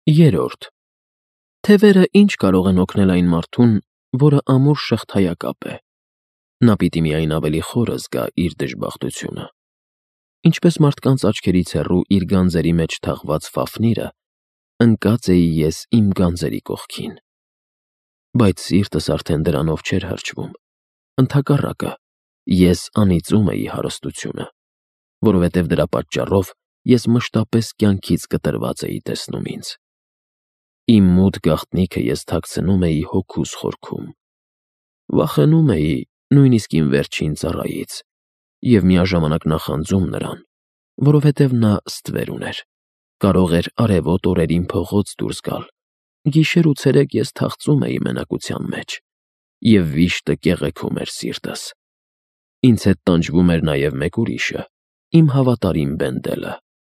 Երրորդ. Թևերը ինչ կարող են օգնել այն մարդուն, որը ամուր շղթայակապ է։ Նա պիտի միայն ավելի խորը զգա իր դժբախտությունը։ Ինչպես մարդկանց աչքերից հեռու իր գանձերի մեջ թաղված Ֆաֆնիրը, ընկած էի ես իմ գանձերի կողքին։ Բայց սիրտս արդեն դրանով չէր հրճվում։ Ընդհակառակը, ես անիծում էի հարստությունը, որովհետև դրա պատճառով ես մշտապես կյանքից կտրված էի տեսնում ինձ։ Իմ մութ գաղտնիքը ես թաքցնում էի հոգուս խորքում։ Վախենում էի նույնիսկ իմ վերջին ծառայից և միաժամանակ նախանձում նրան, որովհետև նա ստվեր ուներ, կարող էր արևոտ օրերին փողոց դուրս գալ, գիշեր ու ցերեկ ես թախծում էի մենակության մեջ, և վիշտը կեղեքում էր սիրտս։ Ինձ հետ տանջվում էր նաև մեկ ուրիշը, իմ հավատարիմ Բենդելը։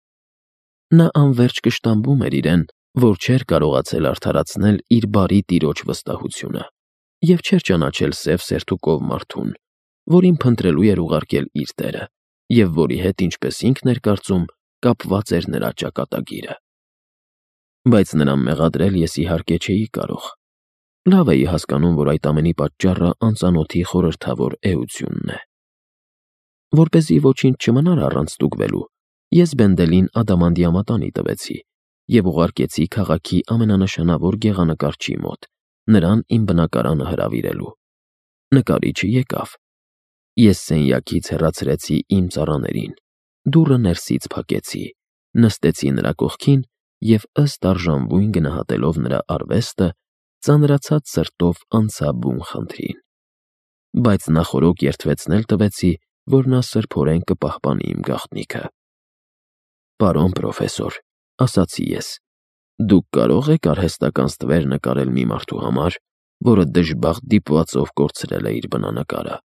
Նա անվերջ կշտամբում էր իրեն, որ չէր կարողացել արդարացնել իր բարի տիրոջ վստահությունը և չէր ճանաչել սև սերտուկով մարդուն, որին փնտրելու էր ուղարկել իր տերը և որի հետ, ինչպես ինքն էր կարծում, կապված էր նրա ճակատագիրը։ Բայց նրան մեղադրել ես իհարկե չէի կարող։ Լավ էի հասկանում, որ այդ ամենի պատճառը անծանոթի խորհրդավոր էությունն է։ Որպեսզի ոչինչ չմնար առանց ստուգվելու, ես Բենդելին ադամանդյա մատանի տվեցի և ուղարկեցի քաղաքի ամենանշանավոր գեղանկարչի մոտ, նրան իմ բնակարանը հրավիրելու։ Նկարիչը եկավ։ Ես սենյակից հեռացրեցի իմ ծառաներին, դուռը ներսից փակեցի, նստեցի նրա կողքին և ըստ արժանվույն գնահատելով նրա արվեստը, ծանրացած սրտով անցա բուն խնդրին։ Բայց նախօրոք երդվեցնել տվեցի, որ նա սրբորեն կպահպանի իմ գաղտնիքը։ «Պարոն պրոֆեսոր», ասացի ես, «դուք կարող եք արհեստական ստվեր նկարել մի մարդու համար, որը դժբախտ դիպվածով կորցրել է իր բնանկարը»։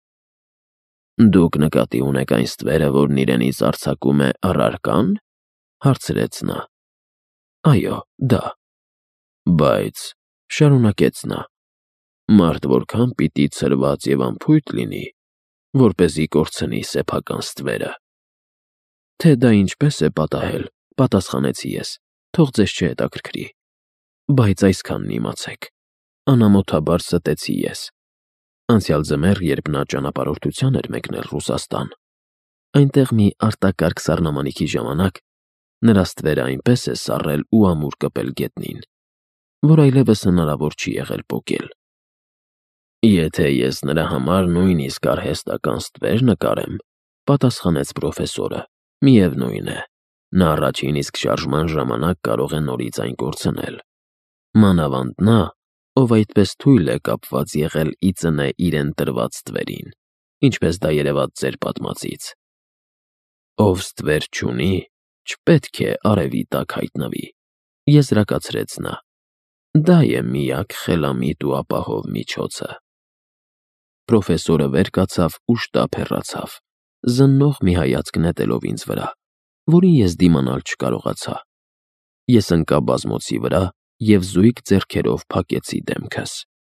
«Դուք նկատի ունեք այն ստվերը, որն իրենից արձակում է առարկա՞ն», հարցրեց նա։ «Այո, դա»։ «Բայց», շարունակեց նա, «մարդ որքան պիտի ցրված և անփույթ լինի, որպեսզի կորցնի սեփական ստվերը»։ «Թե դա ինչպես է պատահել, պատասխանեցի ես, թող ձեզ չհետաքրքրի, բայց այսքանն իմացեք. անամոթաբար ստեցի ես։ Անցյալ ձմեռ, երբ նա ճանապարհորդության էր մեկնել Ռուսաստան, այնտեղ մի արտակարգ սառնամանիքի ժամանակ նրա ստվերը այնպես է սառել ու ամուր կպել գետնին, որ այլևս հնարավոր չի եղել պոկել։ «Եթե ես նրա համար նույնիսկ արհեստական ստվեր նկարեմ», պատասխանեց պրոֆեսորը, «միևնույն է, նա առաջին իսկ շարժման ժամանակ կարող է նորից այն կորցնել։ Մանավանդ նա, ով այդպես թույլ է կապված եղել ի ծնե իրեն տրված ստվերին, ինչպես դա երևաց ձեր պատմածից։ Ով ստվեր չունի, չպետք է արևի տակ հայտնվի», եզրակացրեց նա։ «Դա է միակ խելամիտ ու ապահով միջոցը»։ Պրոֆեսորը վեր կացավ ու շտապ հեռացավ, զննող մի հայացք նետելով ինձ վրա, որին ես դիմանալ չկարողացա։ Ես ընկա բազմոցի վրա և զույգ ձեռքերով փակեցի դեմքս։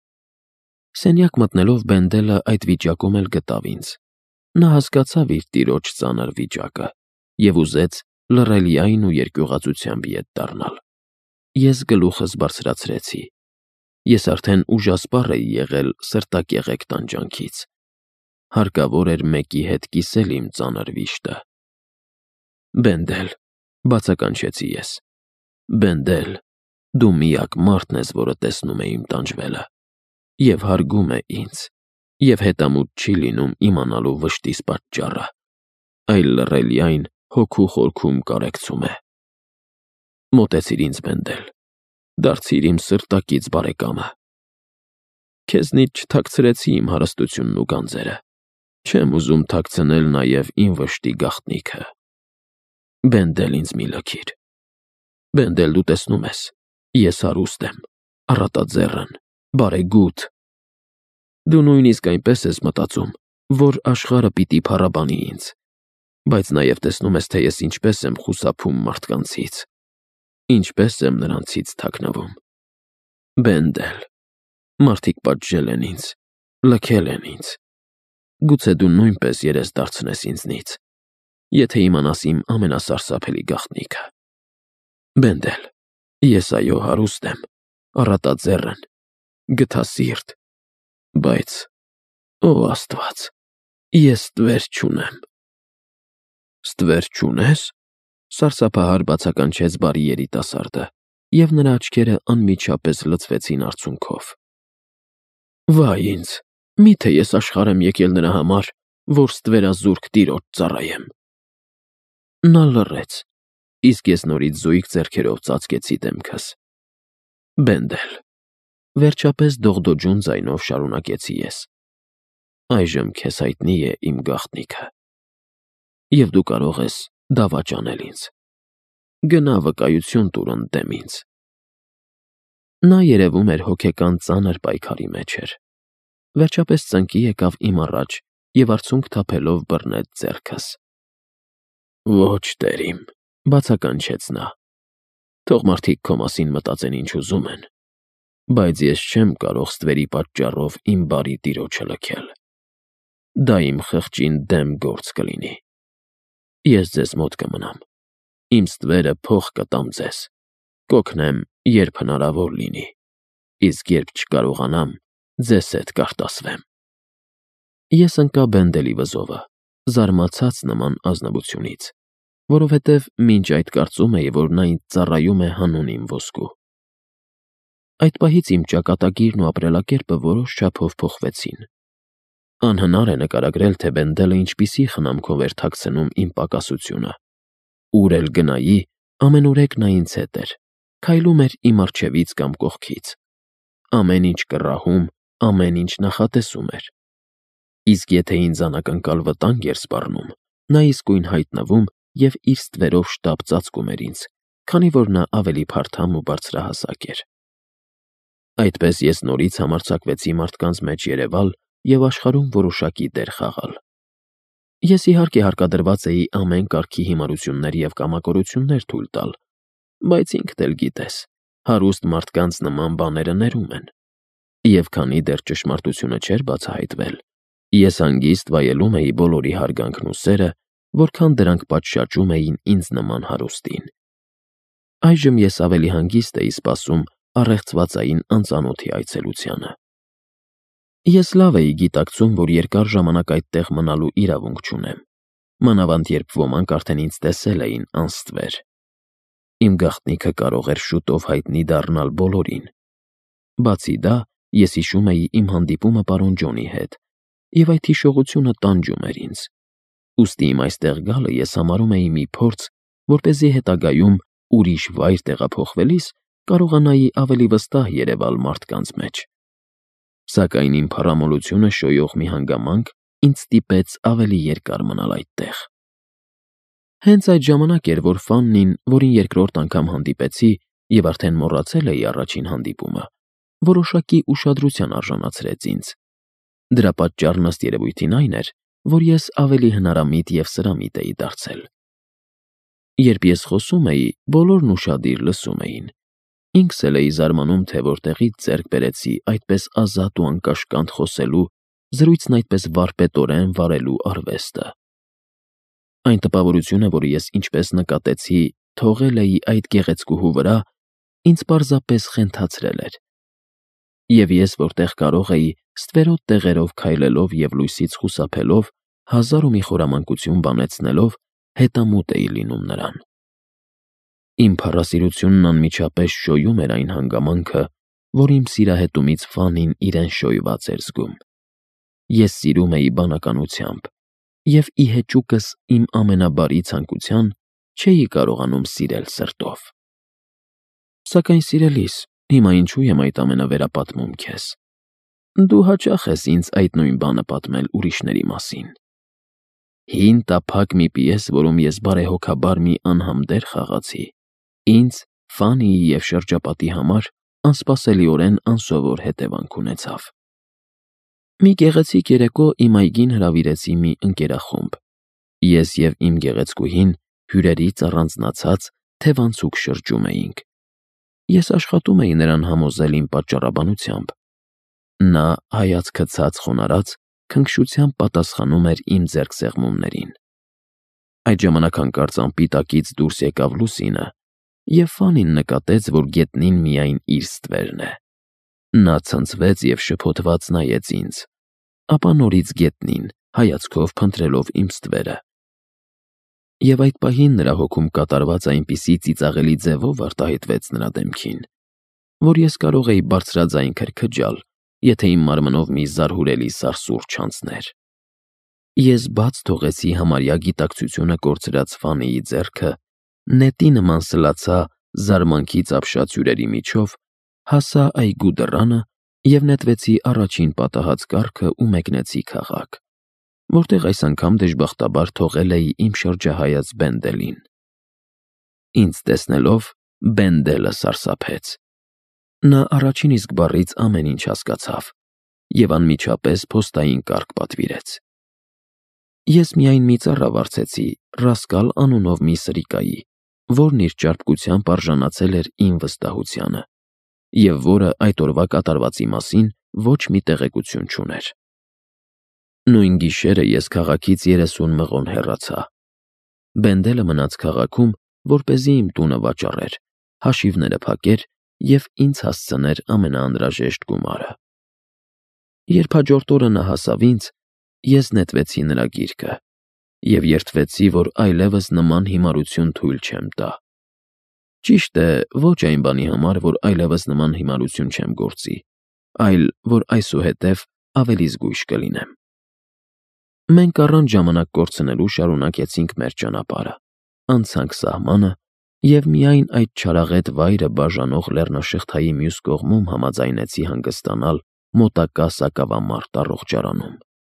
Սենյակ մտնելով Բենդելը այդ վիճակում էլ գտավ ինձ։ Նա հասկացավ իր տիրոջ ծանր վիճակը և ուզեց լռելիայն ու երկյուղածությամբ ետ դառնալ։ Ես գլուխս բարձրացրեցի։ Ես արդեն ուժասպառ էի եղել սրտակեղեկ տանջանքից։ Հարկավոր էր մեկի հետ կիսել իմ ծանր վիշտը։ «Բենդել», բացականչեցի ես, «Բենդել, դու միակ մարդն ես, որը տեսնում է իմ տանջվելը և հարգում է ինձ, և հետամուտ չի լինում իմանալու վշտիս պատճառը, այլ լռելիայն հոգու խորքում կարեկցում է։ Մոտեցիր ինձ, Բենդել, դարձիր իմ սրտակից բարեկամը։ Քեզնից չթաքցրեցի իմ հարստությունն ու գանձերը, չեմ ուզում թաքցնել նաև իմ վշտի գաղտնիքը։ Բենդել, ինձ մի լքիր։ Բենդել, դու տեսնում ես, ես հարուստ եմ, առատաձեռն, բարեգութ։ Դու նույնիսկ այնպես ես մտածում, որ աշխարհը պիտի փառաբանի ինձ, բայց նաև տեսնում ես, թե ես ինչպես եմ խուսափում մարդկանցից, ինչպես եմ նրանցից թաքնվում։ Բենդել, մարդիկ պատժել են ինձ, լքել են ինձ։ Գուցե դու նույնպես երես դարձնես ինձնից, եթե իմանաս իմ ամենասարսափելի գաղտնիքը։ Բենդել, Ես այո հարուստ եմ, առատաձեռն, գթասիրտ, բայց, ո Աստված, ես ստվեր չունեմ։ Ստվեր չունես, սարսափահար բացականչեց բարի երիտասարդը, և նրա աչքերը անմիջապես լցվեցին արցունքով։ Վայ ինձ, միթե ես աշխարհ եմ եկել նրա համար, որ ստվերազուրկ տիրոջ ծառայեմ։ Նա լռեց, իսկ ես նորից զույգ ձեռքերով ծածկեցի դեմքս։ Բենդել, վերջապես դողդոջուն ձայնով շարունակեցի ես։ Այժմ քեզ հայտնի է իմ գաղտնիքը, և դու կարող ես դավաճանել ինձ։ Գնա վկայություն տուր ընդդեմ ինձ։ Նա երևում էր հոգեկան ծանր պայքարի մեջ էր։ Վերջապես ծնկի եկավ իմ առաջ և արցունք թափելով բռնեց ձեռքս։ Ոչ, տեր իմ, բացականչեց նա։ Թող մարդիկ քո մասին մտածեն ինչ ուզում են, բայց ես չեմ կարող ստվերի պատճառով իմ բարի տիրոջը լքել։ Դա իմ խղճին դեմ գործ կլինի։ Ես ձեզ մոտ կմնամ, իմ ստվերը փող կտամ ձեզ, կօգնեմ, երբ հնարավոր լինի, իսկ երբ չկարողանամ, ձեզ հետ կարտասվեմ։ Ես ընկա Բենդելի վզովը, զարմացած նման ազնվությունից, որովհետև մինչ այդ կարծում էի, որ նա ինձ ծառայում է հանուն իմ ոսկու։ Այդ պահից իմ ճակատագիրն ու ապրելակերպը որոշ չափով փոխվեցին։ Անհնար է նկարագրել, թե Բենդելը ինչպիսի խնամքով էր թաքցնում իմ պակասությունը։ Ուր էլ գնայի, ամենուրեք նա ինձ հետ էր, քայլում էր իմ առջևից կամ կողքից։ Ամեն ինչ կռահում, ամեն ինչ նախատեսում էր։ Իսկ եթե ինձ անակնկալ վտանգ էր սպառնում, նա իսկույն հայտնվում և իր ստվերով շտապ ծածկում էր ինձ, քանի որ նա ավելի փարթամ ու բարձրահասակ էր։ Այդպես ես նորից համարձակվեցի մարդկանց մեջ երևալ և աշխարհում որոշակի դեր խաղալ։ Ես իհարկե հարկադրված էի ամեն կարգի հիմարություններ և կամակորություններ թույլ տալ, բայց ինքդ էլ գիտես, հարուստ մարդկանց նման բաները ներում են։ Եվ քանի դեռ ճշմարտությունը չէր բացահայտվել, ես հանգիստ վայելում էի բոլորի հարգանքն ու սերը, որքան դրանք պատշաճում էին ինձ նման հարուստին։ Այժմ ես ավելի հանգիստ էի սպասում առեղծվածային անծանոթի այցելությանը։ Ես լավ էի գիտակցում, որ երկար ժամանակ այդտեղ մնալու իրավունք չունեմ, մանավանդ երբ ոմանք արդեն ինձ տեսել էին անստվեր։ Իմ գաղտնիքը կարող էր շուտով հայտնի դառնալ բոլորին։ Բացի դա, ես հիշում էի իմ հանդիպումը պարոն Ջոնի հետ, և այդ հիշողությունը տանջում էր ինձ։ Ուստի իմ այստեղ գալը ես համարում էի մի փորձ, որպեսզի հետագայում ուրիշ վայր տեղափոխվելիս կարողանայի ավելի վստահ երևալ մարդկանց մեջ։ Սակայն իմ փառամոլությունը շոյող մի հանգամանք ինձ ստիպեց ավելի երկար մնալ այդտեղ։ Հենց այդ ժամանակ էր, որ Ֆաննին, որին երկրորդ անգամ հանդիպեցի և արդեն մոռացել էի առաջին հանդիպումը, որոշակի ուշադրության արժանացրեց ինձ։ Դրա պատճառն ըստ երևույթին այն էր, որ ես ավելի հնարամիտ և սրամիտ էի դարձել։ Երբ ես խոսում էի, բոլորն ուշադիր լսում էին։ Ինքս էլ էի զարմանում, թե որտեղից ձեռք բերեցի այդպես ազատ ու անկաշկանդ խոսելու, զրույցն այդպես վարպետորեն վարելու արվեստը։ Այն տպավորությունը, որը ես ինչպես նկատեցի, թողել էի այդ գեղեցկուհու վրա, ինձ պարզապես խենթացրել էր։ Եվ ես, որտեղ կարող էի, ստվերոտ տեղերով քայլելով և լույսից խուսափելով, հազար ու մի խորամանկություն բանեցնելով, հետամուտ էի լինում նրան։ Իմ փառասիրությունն անմիջապես շոյում էր այն հանգամանքը, որ իմ սիրահետումից Ֆանին իրեն շոյված էր զգում։ Ես սիրում էի բանականությամբ, և ի հեճուկս իմ ամենաբարի ցանկության չէի կարողանում սիրել սրտով։ Սակայն սիրելիս, հիմա ինչու եմ այդ ամենը վերապատմում քեզ։ Դու հաճախ ես ինձ այդ նույն բանը պատմել ուրիշների մասին։ Հին տափակ մի պիես, որում ես բարեհոգաբար մի անհամբեր խաղացի, ինձ, Ֆանիի և շրջապատի համար անսպասելիորեն անսովոր հետևանք ունեցավ։ Մի գեղեցիկ երեկո իմ այգին հրավիրեցի մի ընկերախումբ։ Ես և իմ գեղեցկուհին հյուրերից առանձնացած թևանցուկ շրջում էինք։ Ես աշխատում էի նրան համոզել իմ պատճառաբանությամբ։ Նա, հայացքը ցած խոնարհած, քնքշությամբ պատասխանում էր իմ ձեռքսեղմումներին։ Այդ ժամանակ հանկարծ անպիտակից դուրս եկավ լուսինը, և Ֆանին նկատեց, որ գետնին միայն իր ստվերն է։ Նա ցնցվեց և շփոթված նայեց ինձ, ապա նորից գետնին, հայացքով փնտրելով իմ ստվերը։ Եվ այդ պահին նրա հոգում կատարված այնպիսի ծիծաղելի ձևով արտահայտվեց նրա դեմքին, որ ես կարող էի բարձրաձայն քրքջալ, եթե իմ մարմնով մի զարհուրելի սարսուռ չանցներ։ Ես բաց թողեցի համարյա գիտակցությունը կորցրած Ֆանիի ձեռքը, նետի նման սլացա զարմանքից ապշած հյուրերի միջով, հասա այգու դռանը և նետվեցի առաջին պատահած կառքը ու մեկնեցի քաղաք, որտեղ այս անգամ դժբախտաբար թողել էի իմ շրջահայաց Բենդելին։ Ինձ տեսնելով Բենդելը սարսափեց։ Նա առաջին իսկ բառից ամեն ինչ հասկացավ և անմիջապես փոստային կառք պատվիրեց։ Ես միայն մի ծառա վարձեցի Ռասկալ անունով մի սրիկայի, որն իր ճարպկությամբ արժանացել էր իմ վստահությանը, և որը այդ օրվա կատարվածի մասին ոչ մի տեղեկություն չուներ։ Նույն գիշերը ես քաղաքից 30 մղոն հեռացա։ Բենդելը մնաց քաղաքում, որպեսզի իմ տունը վաճառեր, հաշիվները փակեր և ինձ հասցներ ամենաանհրաժեշտ գումարը։ Երբ հաջորդ օրը նա հասավ ինձ, ես նետվեցի նրա գիրկը և երդվեցի, որ այլևս նման հիմարություն թույլ չեմ տա։ Ճիշտ է, ոչ այն բանի համար, որ այլևս նման հիմարություն չեմ գործի, այլ որ այսուհետև ավելի զգույշ կլինեմ։ Մենք առանց ժամանակ կորցնելու շարունակեցինք մեր ճանապարհը, անցանք սահմանը և միայն այդ չարաղետ վայրը բաժանող լեռնաշղթայի մյուս կողմում համաձայնեցի հանգստանալ մոտակա սակավամարդ առողջարանում։